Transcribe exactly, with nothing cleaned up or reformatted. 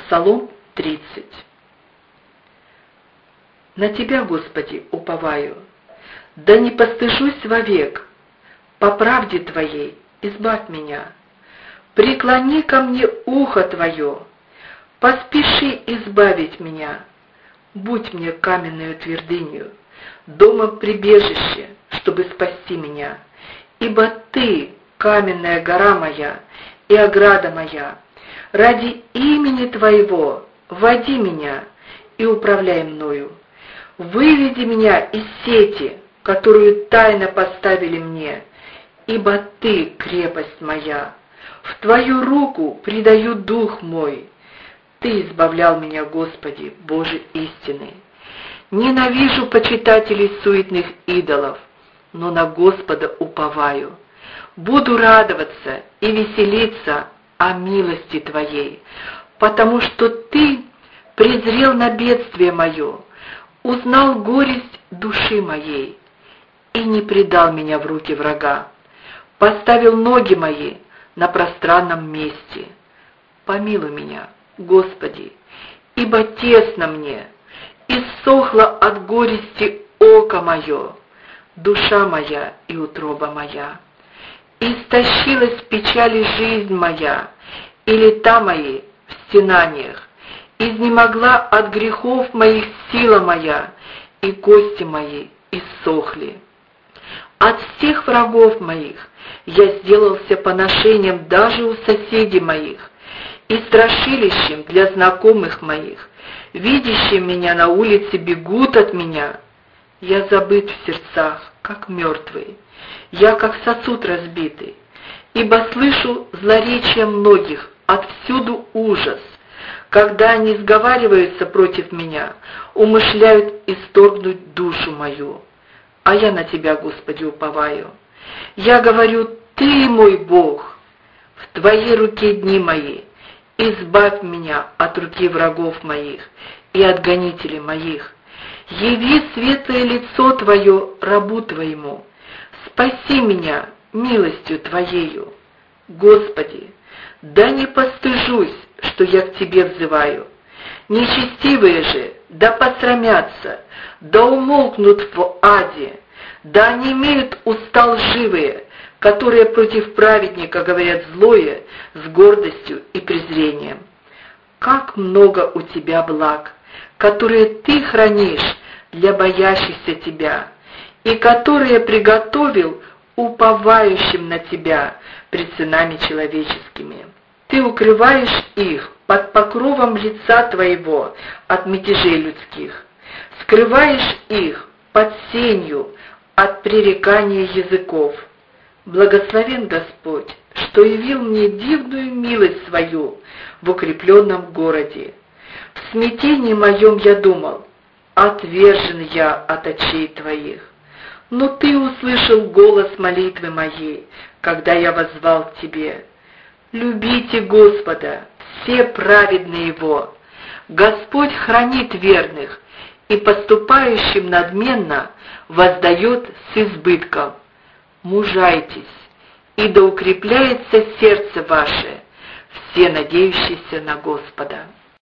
Псалом тридцать. На Тебя, Господи, уповаю, да не постыжусь вовек, по правде Твоей избавь меня. Преклони ко мне ухо Твое, поспеши избавить меня. Будь мне каменную твердынью, домом прибежище, чтобы спасти меня. Ибо Ты, каменная гора моя и ограда моя, ради имени Твоего води меня и управляй мною. Выведи меня из сети, которую тайно поставили мне, ибо Ты крепость моя. В Твою руку предаю дух мой. Ты избавлял меня, Господи, Боже истины. Ненавижу почитателей суетных идолов, но на Господа уповаю. Буду радоваться и веселиться о милости Твоей, потому что Ты презрел на бедствие мое, узнал горесть души моей и не предал меня в руки врага, поставил ноги мои на пространном месте. Помилуй меня, Господи, ибо тесно мне, иссохло от горести око мое, душа моя и утроба моя. Истощилась в печали жизнь моя, и лета мои в стенаниях, изнемогла от грехов моих сила моя, и кости мои иссохли. От всех врагов моих я сделался поношением даже у соседей моих, и страшилищем для знакомых моих. Видящие меня на улице бегут от меня. Я забыт в сердцах, как мертвый, я как сосуд разбитый, ибо слышу злоречия многих, отвсюду ужас. Когда они сговариваются против меня, умышляют исторгнуть душу мою. А я на Тебя, Господи, уповаю. Я говорю, Ты мой Бог, в Твоей руке дни мои. Избавь меня от руки врагов моих и от гонителей моих. Яви светлое лицо Твое рабу Твоему. Спаси меня милостью Твоею. Господи, да не постыжусь, что я к Тебе взываю. Нечестивые же да посрамятся, да умолкнут в аде, да онемеют уста лживые, которые против праведника говорят злое с гордостью и презрением. Как много у Тебя благ, которые Ты хранишь для боящихся Тебя, и которые приготовил уповающим на Тебя пред сынами человеческими. Ты укрываешь их под покровом лица Твоего от мятежей людских, скрываешь их под сенью от пререкания языков. Благословен Господь, что явил мне дивную милость свою в укрепленном городе. В смятении моем я думал, отвержен я от очей Твоих. Но Ты услышал голос молитвы моей, когда я воззвал к Тебе. Любите Господа, все праведные Его. Господь хранит верных и поступающим надменно воздает с избытком. Мужайтесь, и да укрепляется сердце ваше, все надеющиеся на Господа.